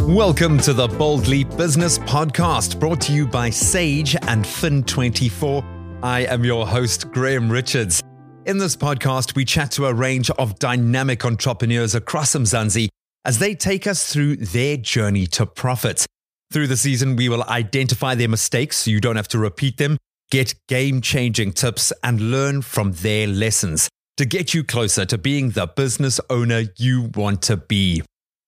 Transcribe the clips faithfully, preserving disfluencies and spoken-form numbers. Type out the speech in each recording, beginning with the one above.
Welcome to the Boldly Business Podcast, brought to you by Sage and Fin twenty-four. I am your host, Graham Richards. In this podcast, we chat to a range of dynamic entrepreneurs across Mzansi as they take us through their journey to profit. Through the season, we will identify their mistakes so you don't have to repeat them, get game-changing tips, and learn from their lessons to get you closer to being the business owner you want to be.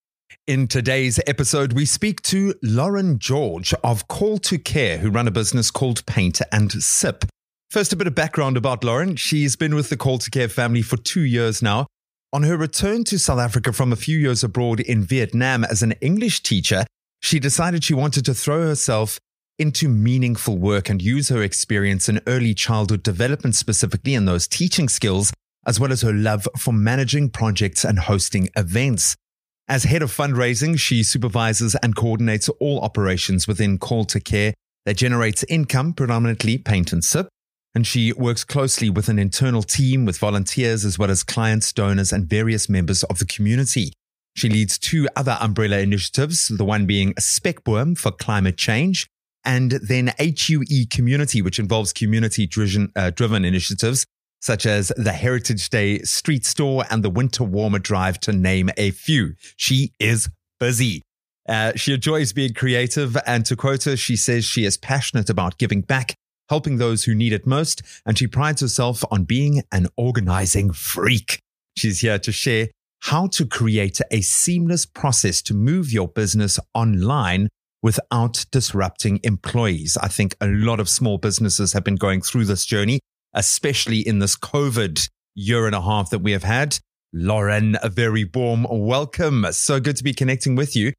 In today's episode, we speak to Lauren George of Call to Care, who run a business called Paint and Sip. First, a bit of background about Lauren. She's been with the Call to Care family for two years now. On her return to South Africa from a few years abroad in Vietnam as an English teacher, she decided she wanted to throw herself into meaningful work and use her experience in early childhood development, specifically in those teaching skills, as well as her love for managing projects and hosting events. As head of fundraising, she supervises and coordinates all operations within Call to Care that generates income, predominantly Paint and Sip. And she works closely with an internal team with volunteers as well as clients, donors, and various members of the community. She leads two other umbrella initiatives, the one being Spekboom for climate change, and then H U E Community, which involves community-driven uh, driven initiatives such as the Heritage Day Street Store and the Winter Warmer Drive, to name a few. She is busy. Uh, she enjoys being creative, and to quote her, she says she is passionate about giving back, helping those who need it most, and she prides herself on being an organizing freak. She's here to share how to create a seamless process to move your business online without disrupting employees. I think a lot of small businesses have been going through this journey, especially in this COVID year and a half that we have had. Lauren, a very warm welcome. So good to be connecting with you.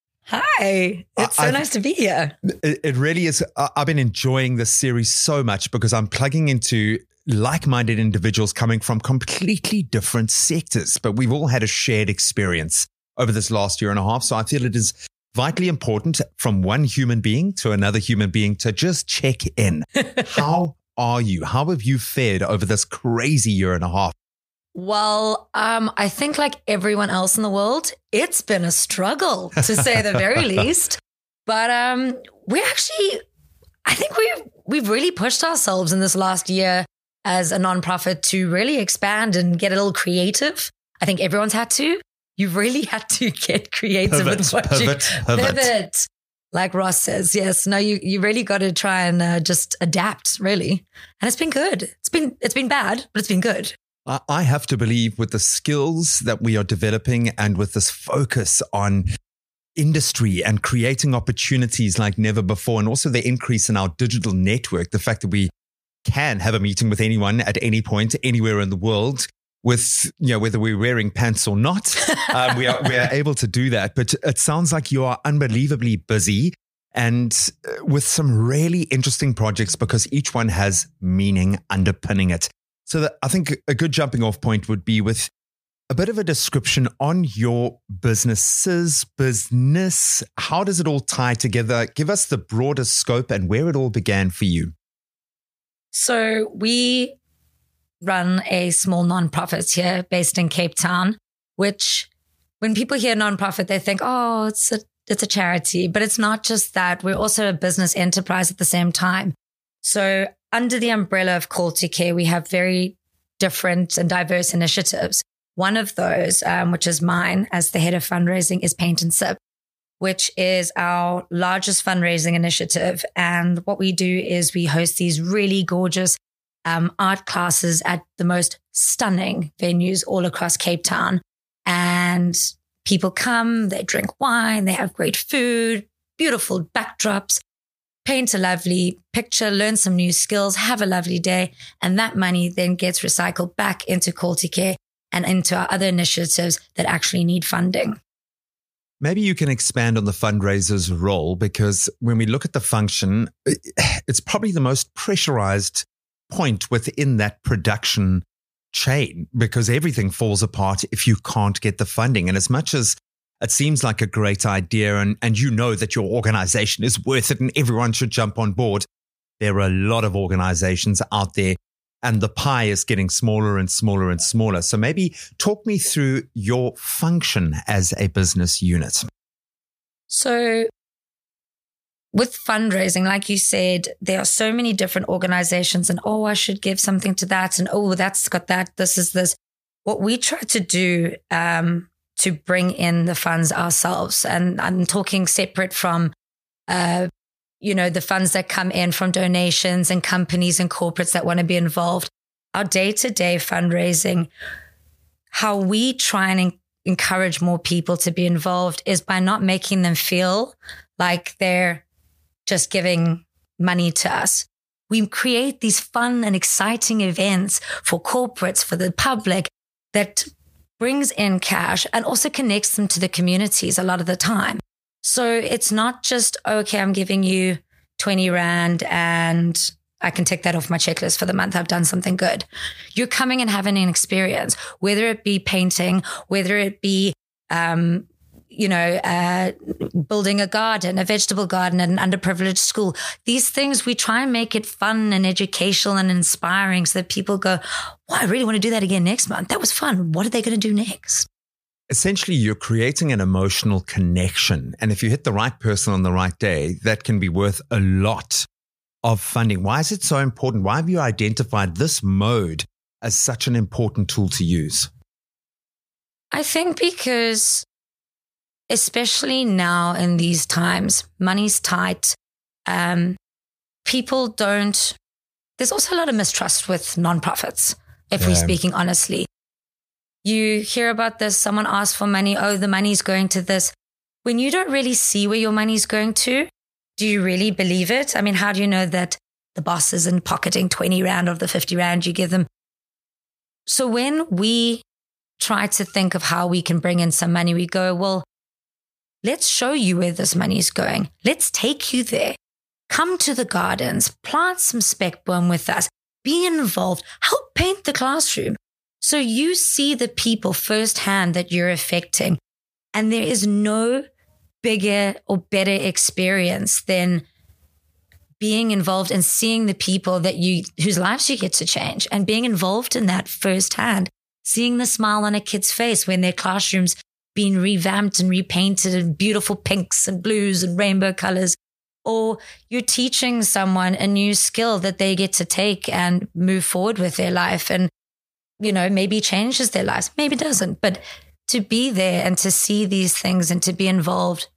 Hi, it's so I, nice to be here. It, it really is. I've been enjoying this series so much because I'm plugging into like-minded individuals coming from completely different sectors, but we've all had a shared experience over this last year and a half. So I feel it is vitally important from one human being to another human being to just check in. How are you? How have you fared over this crazy year and a half? Well, um, I think like everyone else in the world, it's been a struggle, to say the very least. But um, we actually, I think we've, we've really pushed ourselves in this last year as a nonprofit to really expand and get a little creative. I think everyone's had to. You've really had to get creative Pivot, with what pivot, you pivot. pivot. Like Ross says, yes. No, you you really got to try and uh, just adapt, really. And it's been good. It's been it's been bad, but it's been good. I have to believe with the skills that we are developing and with this focus on industry and creating opportunities like never before, and also the increase in our digital network, the fact that we can have a meeting with anyone at any point, anywhere in the world, with, you know, whether we're wearing pants or not, um, we are we are able to do that. But it sounds like you are unbelievably busy and with some really interesting projects because each one has meaning underpinning it. So that I think a good jumping off point would be with a bit of a description on your business's business. How does it all tie together? Give us the broader scope and where it all began for you. So we run a small nonprofit here based in Cape Town, which when people hear nonprofit, they think, oh, it's a, it's a charity. But it's not just that. We're also a business enterprise at the same time. So under the umbrella of Call to Care, we have very different and diverse initiatives. One of those, um, which is mine as the head of fundraising, is Paint and Sip, which is our largest fundraising initiative. And what we do is we host these really gorgeous um, art classes at the most stunning venues all across Cape Town. And people come, they drink wine, they have great food, beautiful backdrops, paint a lovely picture, learn some new skills, have a lovely day. And that money then gets recycled back into Call to Care and into our other initiatives that actually need funding. Maybe you can expand on the fundraiser's role, because when we look at the function, it's probably the most pressurized point within that production chain, because everything falls apart if you can't get the funding. And as much as it seems like a great idea and, and you know that your organization is worth it and everyone should jump on board, there are a lot of organizations out there and the pie is getting smaller and smaller and smaller. So maybe talk me through your function as a business unit. So with fundraising, like you said, there are so many different organizations and, oh, I should give something to that. And, oh, that's got that. This is this. What we try to do um, to bring in the funds ourselves, and I'm talking separate from, uh, you know, the funds that come in from donations and companies and corporates that want to be involved. Our day-to-day fundraising, how we try and en- encourage more people to be involved is by not making them feel like they're just giving money to us. We create these fun and exciting events for corporates, for the public, that brings in cash and also connects them to the communities a lot of the time. So it's not just, okay, I'm giving you twenty rand and I can tick that off my checklist for the month. I've done something good. You're coming and having an experience, whether it be painting, whether it be, um, you know, uh, building a garden, a vegetable garden at an underprivileged school. These things, we try and make it fun and educational and inspiring so that people go, well, I really want to do that again next month. That was fun. What are they going to do next? Essentially, you're creating an emotional connection. And if you hit the right person on the right day, that can be worth a lot of funding. Why is it so important? Why have you identified this mode as such an important tool to use? I think because especially now in these times, money's tight. Um, people don't, there's also a lot of mistrust with nonprofits, if Yeah. we're speaking honestly. You hear about this, someone asks for money, oh, the money's going to this. When you don't really see where your money's going to, do you really believe it? I mean, how do you know that the boss isn't pocketing twenty rand of the fifty rand you give them? So when we try to think of how we can bring in some money, we go, well, let's show you where this money is going. Let's take you there. Come to the gardens, plant some speckboom with us, be involved, help paint the classroom. So you see the people firsthand that you're affecting. And there is no bigger or better experience than being involved and seeing the people that you, whose lives you get to change, and being involved in that firsthand, seeing the smile on a kid's face when their classroom's been revamped and repainted in beautiful pinks and blues and rainbow colors, or you're teaching someone a new skill that they get to take and move forward with their life. And, you know, maybe changes their lives, maybe doesn't, but to be there and to see these things and to be involved,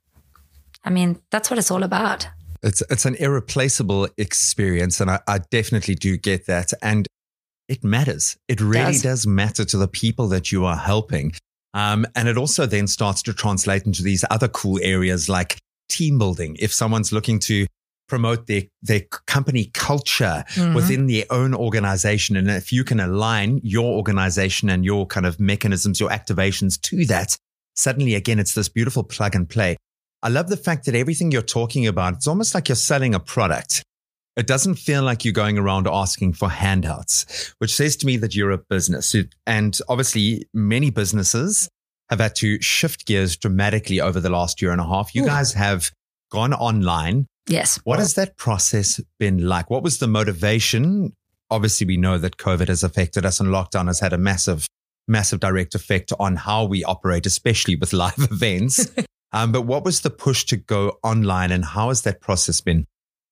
I mean, that's what it's all about. It's it's an irreplaceable experience, and I, I definitely do get that. And it matters. It really does. does matter to the people that you are helping. Um, and it also then starts to translate into these other cool areas like team building. If someone's looking to promote their, their company culture mm-hmm. within their own organization, and if you can align your organization and your kind of mechanisms, your activations to that, suddenly, again, it's this beautiful plug and play. I love the fact that everything you're talking about, it's almost like you're selling a product. It doesn't feel like you're going around asking for handouts, which says to me that you're a business. And obviously, many businesses have had to shift gears dramatically over the last year and a half. You Ooh. guys have gone online. Yes. What has that process been like? What was the motivation? Obviously, we know that COVID has affected us and lockdown has had a massive, massive direct effect on how we operate, especially with live events. um, but what was the push to go online, and how has that process been?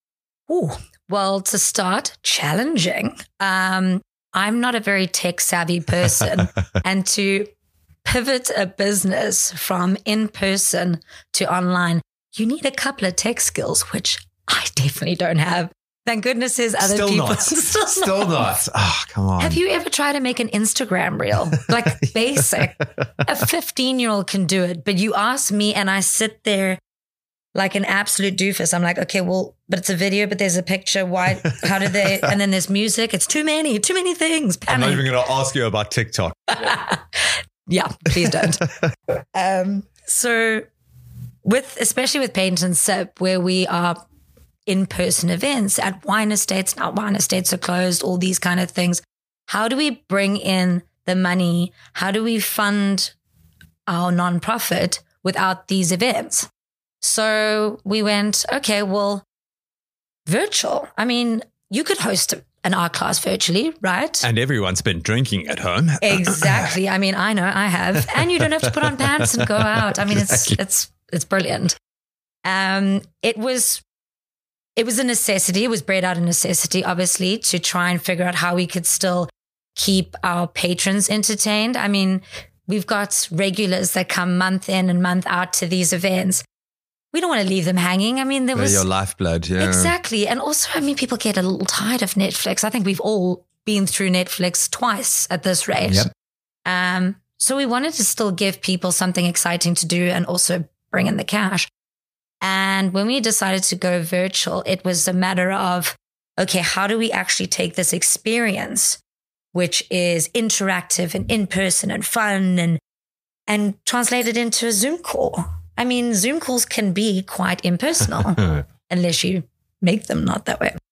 Ooh, well, to start, challenging. Um, I'm not a very tech savvy person, and to pivot a business from in person to online, you need a couple of tech skills, which I definitely don't have. Thank goodness there's other Still people. Not. Still, Still not. not. Oh, come on. Have you ever tried to make an Instagram reel? Like basic. A fifteen-year-old can do it, but you ask me and I sit there like an absolute doofus. I'm like, okay, well, but it's a video, but there's a picture. Why? How did they? And then there's music. It's too many, too many things. Panic. I'm not even going to ask you about TikTok. Yeah, please don't. um, so with, especially with Paint and Sip, where we are in-person events at wine estates, now wine estates are closed, all these kind of things. How do we bring in the money? How do we fund our nonprofit without these events? So we went, okay, well, virtual. I mean, you could host an art class virtually, right? And everyone's been drinking at home. Exactly. I mean, I know I have. And you don't have to put on pants and go out. I mean, exactly. it's it's it's brilliant. Um, it was, it was a necessity. It was bred out of necessity, obviously, to try and figure out how we could still keep our patrons entertained. I mean, we've got regulars that come month in and month out to these events. We don't want to leave them hanging. I mean, there They're was your lifeblood. Yeah, exactly. And also, I mean, people get a little tired of Netflix. I think we've all been through Netflix twice at this rate. Yep. Um, so we wanted to still give people something exciting to do and also bring in the cash. And when we decided to go virtual, it was a matter of, okay, how do we actually take this experience, which is interactive and in-person and fun, and and translate it into a Zoom call? I mean, Zoom calls can be quite impersonal unless you make them not that way.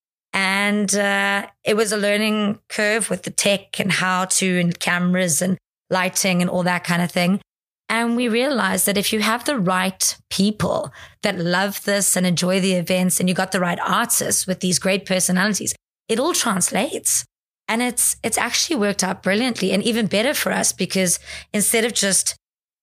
And uh, it was a learning curve with the tech and how to, and cameras and lighting and all that kind of thing. And we realized that if you have the right people that love this and enjoy the events, and you got the right artists with these great personalities, it all translates. And it's it's actually worked out brilliantly, and even better for us, because instead of just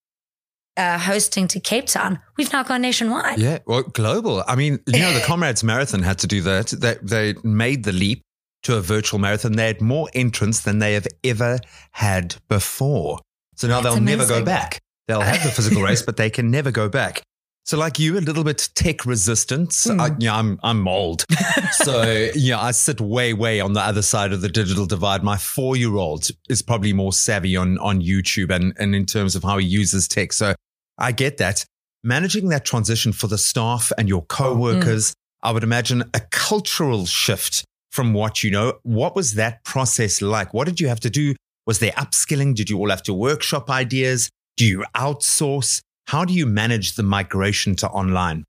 uh, hosting to Cape Town, we've now gone nationwide. Yeah, well, global. I mean, you know, the Comrades Marathon had to do that. They, they made the leap to a virtual marathon. They had more entrants than they have ever had before. So now That's they'll amazing. never go back. They'll have the physical race, but they can never go back. So like you, a little bit tech resistant. So Mm. I, yeah, I'm I'm old. So yeah, I sit way, way on the other side of the digital divide. My four-year-old is probably more savvy on, on YouTube and, and in terms of how he uses tech. So I get that. Managing that transition for the staff and your co-workers, mm. I would imagine a cultural shift from what you know. What was that process like? What did you have to do? Was there upskilling? Did you all have to workshop ideas? Do you outsource? How do you manage the migration to online?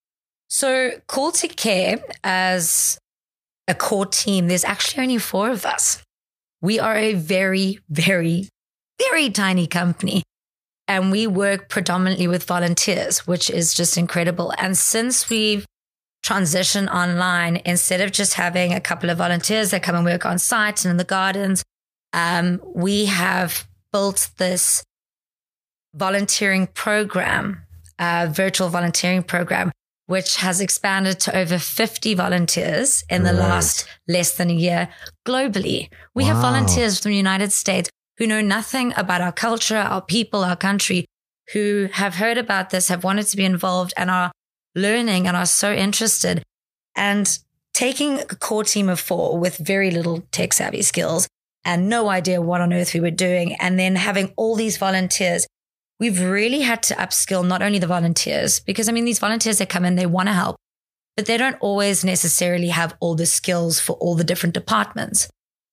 So Call to Care, as a core team, there's actually only four of us. We are a very, very, very tiny company, and we work predominantly with volunteers, which is just incredible. And since we've transitioned online, instead of just having a couple of volunteers that come and work on site and in the gardens, um, we have built this volunteering program, uh, virtual volunteering program, which has expanded to over fifty volunteers in the Right. last less than a year globally. We Wow. have volunteers from the United States who know nothing about our culture, our people, our country, who have heard about this, have wanted to be involved, and are learning and are so interested. And taking a core team of four with very little tech savvy skills and no idea what on earth we were doing, and then having all these volunteers, we've really had to upskill not only the volunteers, because I mean, these volunteers that come in, they want to help, but they don't always necessarily have all the skills for all the different departments.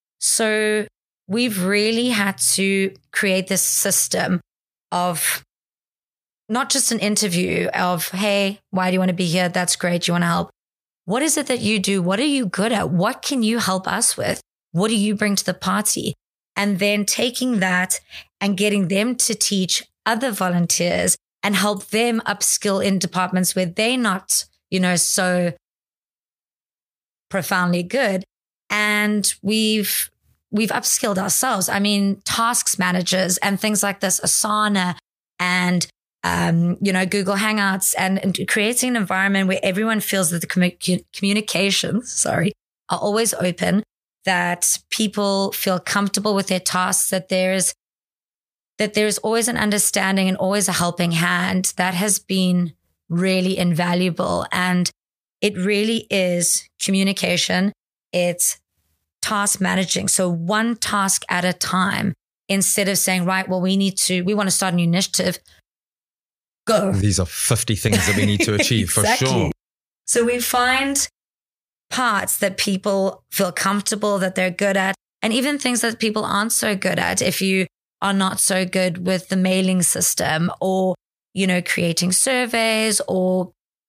So we've really had to create this system of not just an interview of, hey, why do you want to be here? That's great. You want to help. What is it that you do? What are you good at? What can you help us with? What do you bring to the party? And then taking that and getting them to teach other volunteers and help them upskill in departments where they're not, you know, so profoundly good. And we've, we've upskilled ourselves. I mean, tasks managers and things like this, Asana and, um, you know, Google Hangouts, and, and creating an environment where everyone feels that the commu- communications, sorry, are always open, that people feel comfortable with their tasks, that there's that there's always an understanding and always a helping hand. That has been really invaluable. And it really is communication. It's task managing. So one task at a time, instead of saying, right, well, we need to, we want to start a new initiative. Go. These are fifty things that we need to achieve Exactly. for sure. So we find parts that people feel comfortable, that they're good at, and even things that people aren't so good at. If you are not so good with the mailing system, or, you know, creating surveys or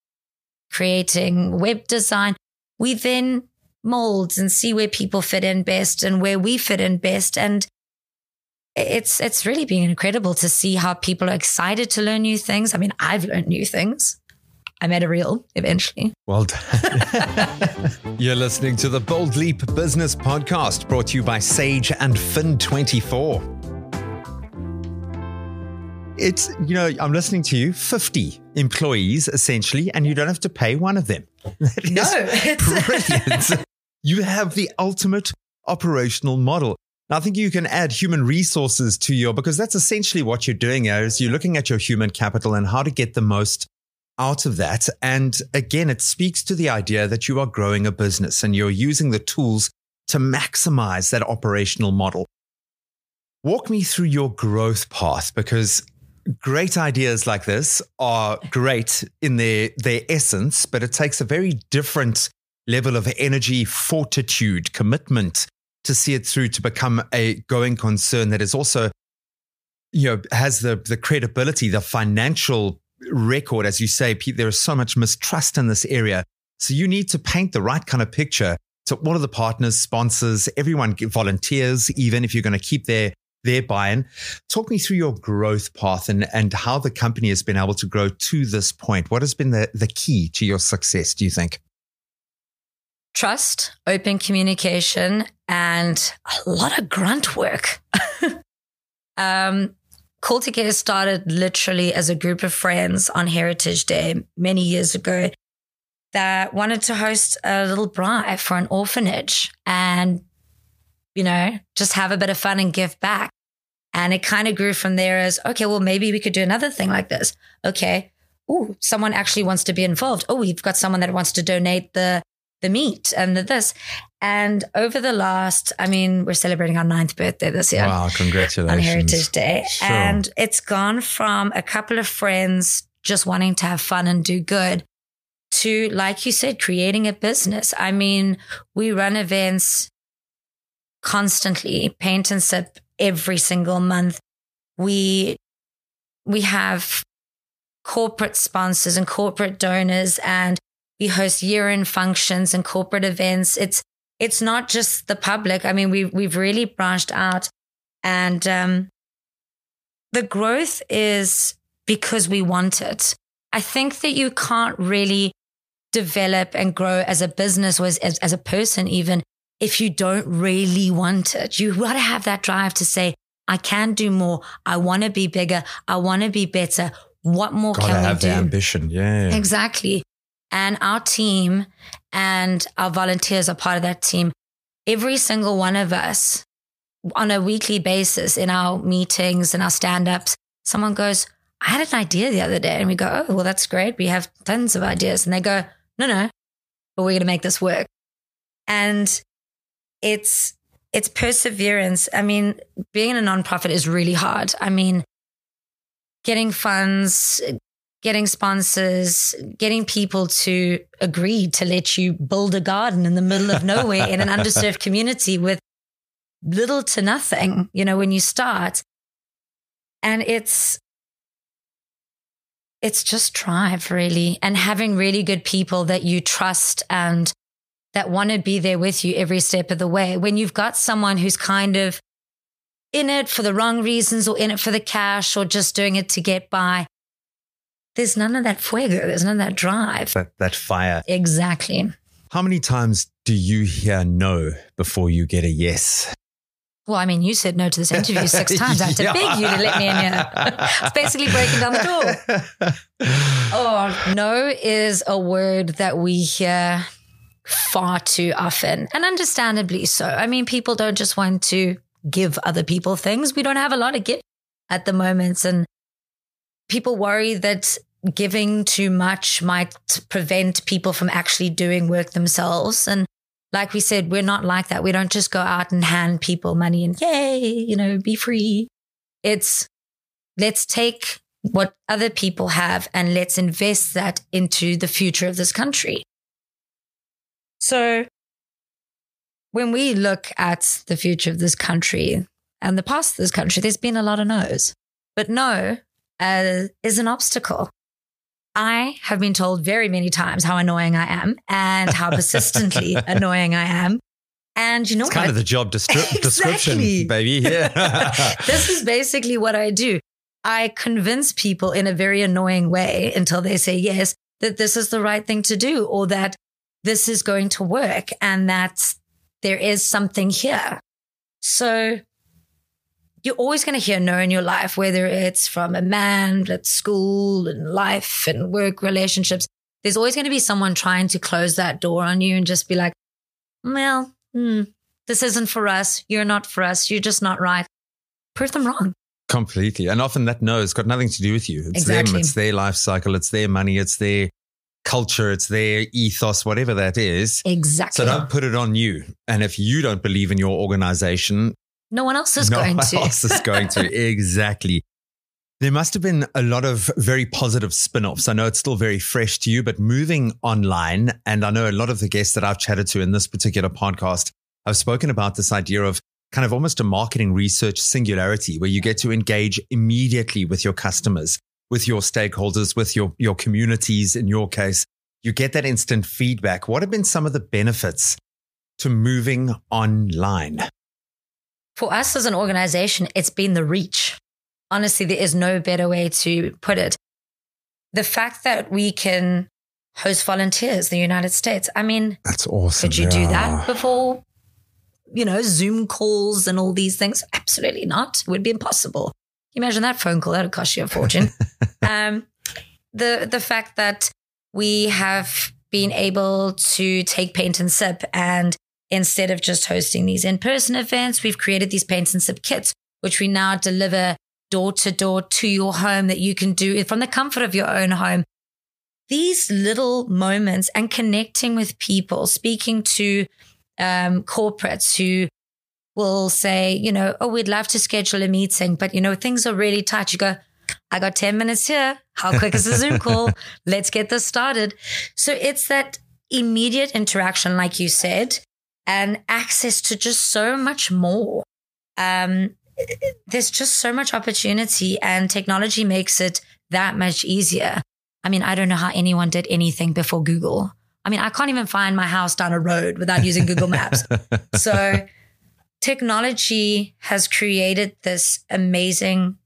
creating web design, we then mold and see where people fit in best and where we fit in best. And it's, it's really been incredible to see how people are excited to learn new things. I mean, I've learned new things. I made a reel eventually. Well done. You're listening to the Bold Leap Business Podcast, brought to you by Sage and Fin twenty-four. It's, you know, I'm listening to you, fifty employees essentially, and you don't have to pay one of them. That No, is it's brilliant. You have the ultimate operational model. Now, I think you can add human resources to your, because that's essentially what you're doing here is you're looking at your human capital and how to get the most out of that. And again, it speaks to the idea that you are growing a business and you're using the tools to maximize that operational model. Walk me through your growth path, because great ideas like this are great in their, their essence, but it takes a very different level of energy, fortitude, commitment to see it through to become a going concern that is also, you know, has the, the credibility, the financial record. As you say, there is so much mistrust in this area. So you need to paint the right kind of picture to all of the partners, sponsors, everyone, volunteers, even if you're going to keep their, their buy-in. Talk me through your growth path and, and how the company has been able to grow to this point. What has been the, the key to your success, do you think? Trust, open communication, and a lot of grunt work. um, Call Together started literally as a group of friends on Heritage Day many years ago that wanted to host a little braai for an orphanage and, you know, just have a bit of fun and give back. And it kind of grew from there as, okay, well, maybe we could do another thing like this. Okay. Oh, someone actually wants to be involved. Oh, we've got someone that wants to donate the the meat and the this. And over the last, I mean, we're celebrating our ninth birthday this year. Wow, congratulations. On Heritage Day. Sure. And it's gone from a couple of friends just wanting to have fun and do good to, like you said, creating a business. I mean, we run events constantly, paint and sip every single month. We, we have corporate sponsors and corporate donors, and we host year-end functions and corporate events. It's it's not just the public. I mean, we we've really branched out, and um, the growth is because we want it. I think that you can't really develop and grow as a business or as, as, as a person, even if you don't really want it. You got to have that drive to say, I can do more. I want to be bigger. I want to be better. What more Gotta can we have do? the ambition. Yeah. Exactly. And our team and our volunteers are part of that team. Every single one of us on a weekly basis in our meetings and our stand-ups, someone goes, I had an idea the other day. And we go, oh, well, that's great. We have tons of ideas. And they go, no, no, but we're going to make this work. And it's, it's perseverance. I mean, being a nonprofit is really hard. I mean, getting funds, getting sponsors, getting people to agree to let you build a garden in the middle of nowhere in an underserved community with little to nothing, you know, when you start. And it's, it's just drive, really, and having really good people that you trust and that want to be there with you every step of the way. When you've got someone who's kind of in it for the wrong reasons or in it for the cash or just doing it to get by, there's none of that fuego. There's none of that drive. That, that fire. Exactly. How many times do you hear no before you get a yes? Well, I mean, you said no to this interview six times. I had to Yeah. beg you to let me in here. It's basically breaking down the door. Oh, no is a word that we hear far too often, and understandably so. I mean, people don't just want to give other people things. We don't have a lot of gift at the moment, and people worry that giving too much might prevent people from actually doing work themselves. And like we said, we're not like that. We don't just go out and hand people money and yay, you know, be free. It's let's take what other people have and let's invest that into the future of this country. So when we look at the future of this country and the past of this country, there's been a lot of no's, but no uh, is an obstacle. I have been told very many times how annoying I am and how persistently annoying I am. And you know It's what? kind of the job destri- Exactly. description, baby. Yeah. This is basically what I do. I convince people in a very annoying way until they say yes, that this is the right thing to do or that this is going to work and that there is something here. So you're always going to hear no in your life, whether it's from a man, at school and life and work relationships. There's always going to be someone trying to close that door on you and just be like, well, hmm, this isn't for us. You're not for us. You're just not right. Prove them wrong. Completely. And often that no has got nothing to do with you. It's Exactly. them. It's their life cycle. It's their money. It's their culture. It's their ethos, whatever that is. Exactly. So don't put it on you. And if you don't believe in your organization, no one else is no going one to. else is going to. Exactly. There must have been a lot of very positive spin-offs. I know it's still very fresh to you, but moving online, and I know a lot of the guests that I've chatted to in this particular podcast, I've spoken about this idea of kind of almost a marketing research singularity where you get to engage immediately with your customers, with your stakeholders, with your, your communities. In your case, you get that instant feedback. What have been some of the benefits to moving online? For us as an organization, it's been the reach. Honestly, there is no better way to put it. The fact that we can host volunteers in the United States. I mean, that's awesome. Did you yeah. do that before? You know, Zoom calls and all these things? Absolutely not. It would be impossible. Can you imagine that phone call? That would cost you a fortune. um, the the fact that we have been able to take Paint and Sip, and instead of just hosting these in-person events, we've created these Paint and Sip kits, which we now deliver door to door to your home, that you can do from the comfort of your own home. These little moments and connecting with people, speaking to um, corporates who will say, you know, oh, we'd love to schedule a meeting, but, you know, things are really tight. You go, I got ten minutes here. How quick is a Zoom call? Let's get this started. So it's that immediate interaction, like you said, and access to just so much more. Um, there's just so much opportunity, and technology makes it that much easier. I mean, I don't know how anyone did anything before Google. I mean, I can't even find my house down a road without using Google Maps. So technology has created this amazing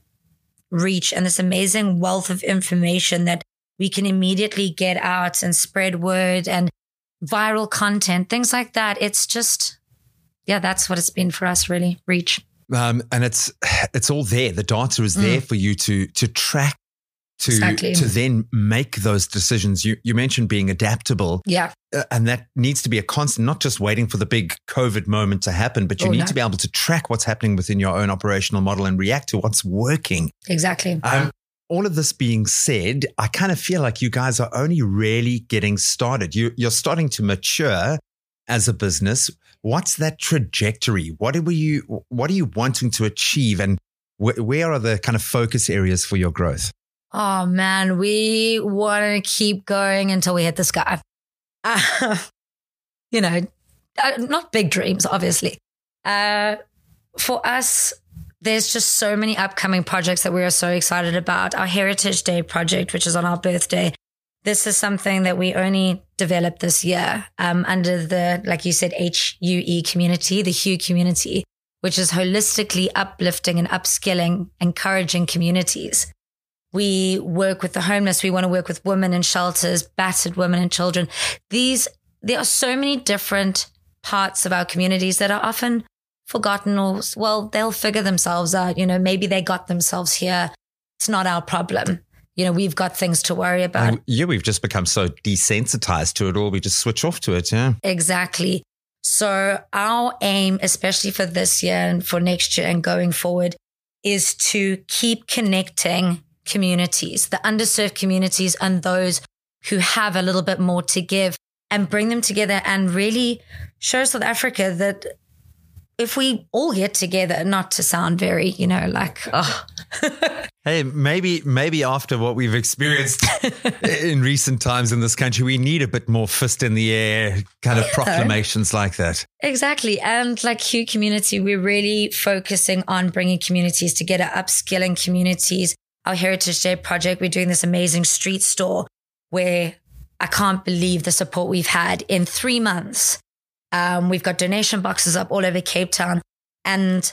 reach and this amazing wealth of information that we can immediately get out and spread word and viral content, things like that. It's just, yeah, that's what it's been for us, really, reach. Um, and it's it's all there. The data is there mm. for you to to track, to exactly. to then make those decisions. You you mentioned being adaptable, yeah, uh, and that needs to be a constant. Not just waiting for the big COVID moment to happen, but you oh, need no. to be able to track what's happening within your own operational model and react to what's working. Exactly. Um, all of this being said, I kind of feel like you guys are only really getting started. You you're starting to mature as a business. What's that trajectory? What are you, what are you wanting to achieve? And wh- where are the kind of focus areas for your growth? Oh man, we want to keep going until we hit the sky. Uh, you know, uh, not big dreams, obviously. Uh, for us, there's just so many upcoming projects that we are so excited about. Our Heritage Day project, which is on our birthday. This is something that we only developed this year um, under the, like you said, H U E community, the Hue community, which is holistically uplifting and upskilling, encouraging communities. We work with the homeless. We want to work with women in shelters, battered women and children. These, there are so many different parts of our communities that are often forgotten, or, well, they'll figure themselves out. You know, maybe they got themselves here. It's not our problem. You know, we've got things to worry about. Uh, yeah, we've just become so desensitized to it all. We just switch off to it, yeah. Exactly. So our aim, especially for this year and for next year and going forward, is to keep connecting communities, the underserved communities and those who have a little bit more to give, and bring them together and really show South Africa that if we all get together, not to sound very, you know, like, oh. Hey, maybe maybe after what we've experienced in recent times in this country, we need a bit more fist in the air kind of yeah. proclamations like that. Exactly. And like Hue community, we're really focusing on bringing communities together, upskilling communities. Our Heritage Day project, we're doing this amazing street store where I can't believe the support we've had in three months. Um, we've got donation boxes up all over Cape Town, and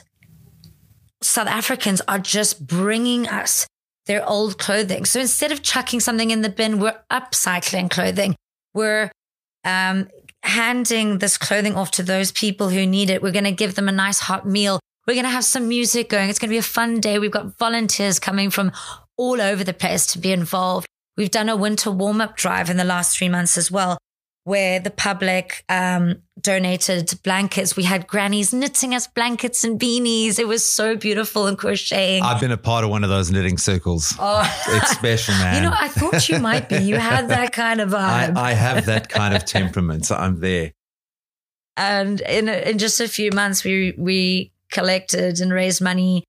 South Africans are just bringing us their old clothing. So instead of chucking something in the bin, we're upcycling clothing. We're um, handing this clothing off to those people who need it. We're going to give them a nice hot meal. We're going to have some music going. It's going to be a fun day. We've got volunteers coming from all over the place to be involved. We've done a winter warm-up drive in the last three months as well, where the public um, donated blankets. We had grannies knitting us blankets and beanies. It was so beautiful and crocheting. I've been a part of one of those knitting circles. Oh, it's special, man. You know, I thought you might be. You had that kind of vibe. I, I have that kind of temperament, so I'm there. And in in just a few months, we we collected and raised money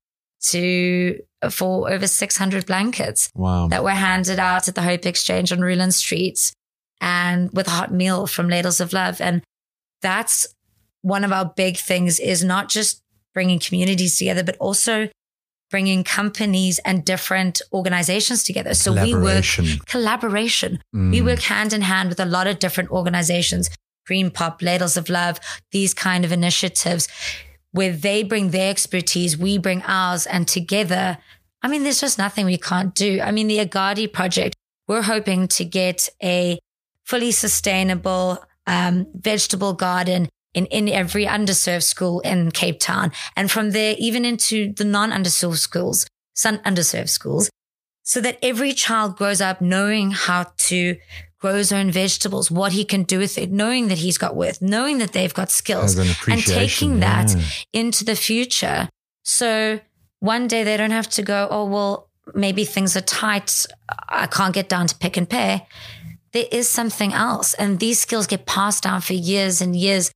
to for over six hundred blankets. Wow. That were handed out at the Hope Exchange on Ruland Street, and with a hot meal from Ladles of Love. And that's one of our big things, is not just bringing communities together, but also bringing companies and different organizations together. So we work collaboration. Mm. We work hand in hand with a lot of different organizations, Green Pop, Ladles of Love, these kind of initiatives where they bring their expertise, we bring ours, and together, I mean, there's just nothing we can't do. I mean, the Agadi project, we're hoping to get a fully sustainable um, vegetable garden in, in every underserved school in Cape Town. And from there, even into the non-underserved schools, some underserved schools, so that every child grows up knowing how to grow his own vegetables, what he can do with it, knowing that he's got worth, knowing that they've got skills, an and taking that yeah. into the future. So one day they don't have to go, oh, well, maybe things are tight. I can't get down to Pick n Pay. There is something else. And these skills get passed down for years and years.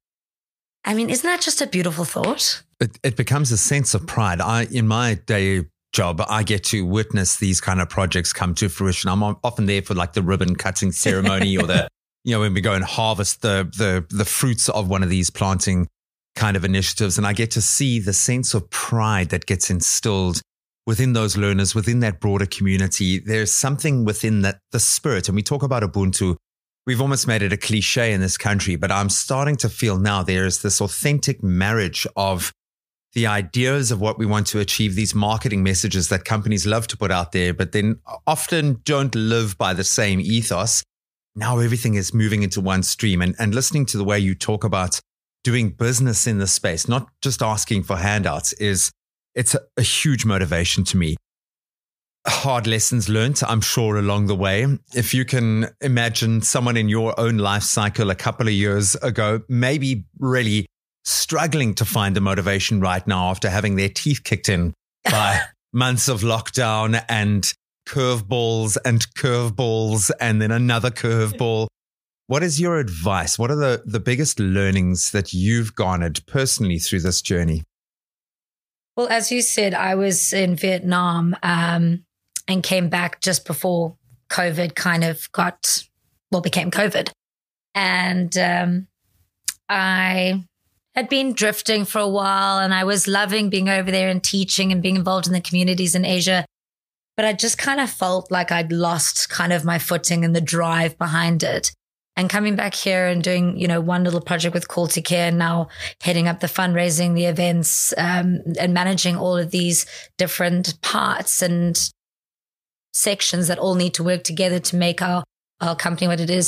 I mean, isn't that just a beautiful thought? It, it becomes a sense of pride. I, in my day job, I get to witness these kind of projects come to fruition. I'm often there for like the ribbon cutting ceremony or the, you know, when we go and harvest the, the, the fruits of one of these planting kind of initiatives. And I get to see the sense of pride that gets instilled within those learners, within that broader community. There's something within that, the spirit. And we talk about Ubuntu. We've almost made it a cliche in this country, but I'm starting to feel now there is this authentic marriage of the ideas of what we want to achieve, these marketing messages that companies love to put out there, but then often don't live by the same ethos. Now everything is moving into one stream, and, and listening to the way you talk about doing business in the space, not just asking for handouts, is it's a, a huge motivation to me. Hard lessons learned, I'm sure, along the way. If you can imagine someone in your own life cycle a couple of years ago, maybe really struggling to find the motivation right now after having their teeth kicked in by months of lockdown and curveballs and curveballs and then another curveball. What is your advice? What are the, the biggest learnings that you've garnered personally through this journey? Well, as you said, I was in Vietnam um, and came back just before COVID kind of got, well, became COVID. And um, I had been drifting for a while, and I was loving being over there and teaching and being involved in the communities in Asia. But I just kind of felt like I'd lost kind of my footing and the drive behind it. And coming back here and doing, you know, one little project with Call to Care, and now heading up the fundraising, the events, um, and managing all of these different parts and sections that all need to work together to make our, our company what it is.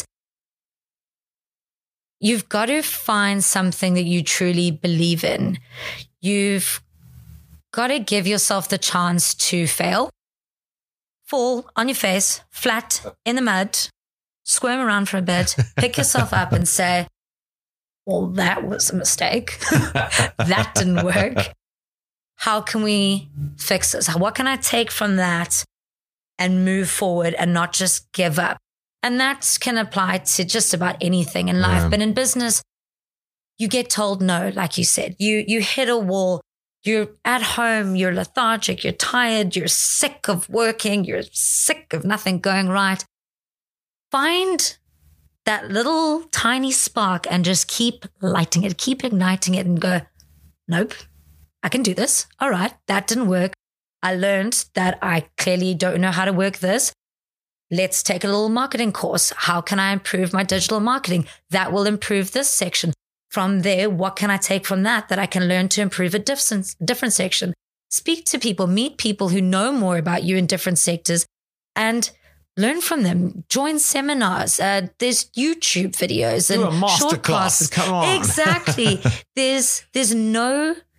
You've got to find something that you truly believe in. You've got to give yourself the chance to fail, fall on your face, flat in the mud, squirm around for a bit, pick yourself up and say, well, that was a mistake. That didn't work. How can we fix this? What can I take from that and move forward and not just give up? And that can apply to just about anything in life. Yeah. But in business, you get told no, like you said. You you hit a wall. You're at home. You're lethargic. You're tired. You're sick of working. You're sick of nothing going right. Find that little tiny spark and just keep lighting it. Keep igniting it and go, nope, I can do this. All right, that didn't work. I learned that I clearly don't know how to work this. Let's take a little marketing course. How can I improve my digital marketing? That will improve this section. From there, what can I take from that that I can learn to improve a different, different section? Speak to people, meet people who know more about you in different sectors and learn from them. Join seminars. Uh, there's YouTube videos and Do a master short class. classes. Come on. Exactly. there's, there's no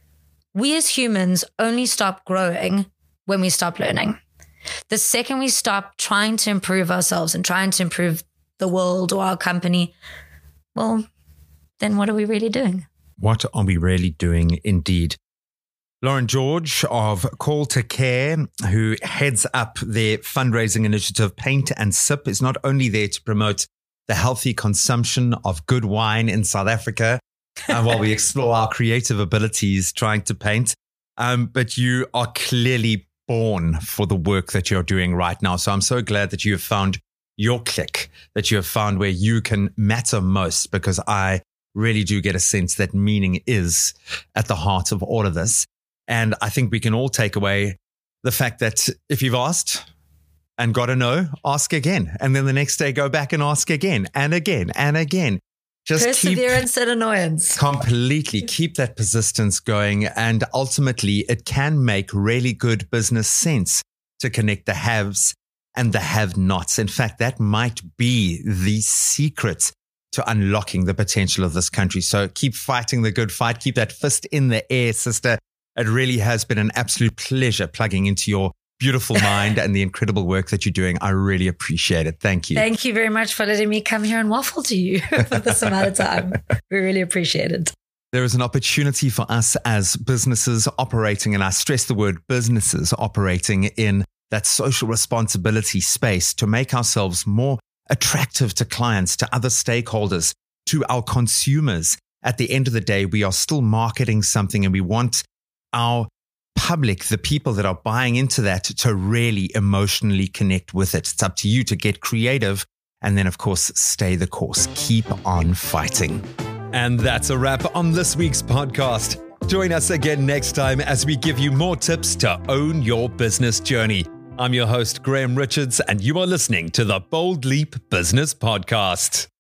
we as humans only stop growing when we stop learning. The second we stop trying to improve ourselves and trying to improve the world or our company, well, then what are we really doing? What are we really doing indeed? Lauren George of Call to Care, who heads up their fundraising initiative, Paint and Sip, is not only there to promote the healthy consumption of good wine in South Africa uh, while we explore our creative abilities trying to paint, um, but you are clearly born for the work that you're doing right now. So I'm so glad that you have found your click, that you have found where you can matter most, because I really do get a sense that meaning is at the heart of all of this. And I think we can all take away the fact that if you've asked and got a no, ask again. And then the next day, go back and ask again and again and again. Just perseverance keep, and annoyance. Completely keep that persistence going. And ultimately, it can make really good business sense to connect the haves and the have-nots. In fact, that might be the secret to unlocking the potential of this country. So keep fighting the good fight. Keep that fist in the air, sister. It really has been an absolute pleasure plugging into your beautiful mind and the incredible work that you're doing. I really appreciate it. Thank you. Thank you very much for letting me come here and waffle to you for this amount of time. We really appreciate it. There is an opportunity for us as businesses operating, and I stress the word businesses operating in that social responsibility space, to make ourselves more attractive to clients, to other stakeholders, to our consumers. At the end of the day, we are still marketing something, and we want our public, the people that are buying into that, to really emotionally connect with it. It's up to you to get creative and then, of course, stay the course. Keep on fighting. And that's a wrap on this week's podcast. Join us again next time as we give you more tips to own your business journey. I'm your host, Graham Richards, and you are listening to the Bold Leap Business Podcast.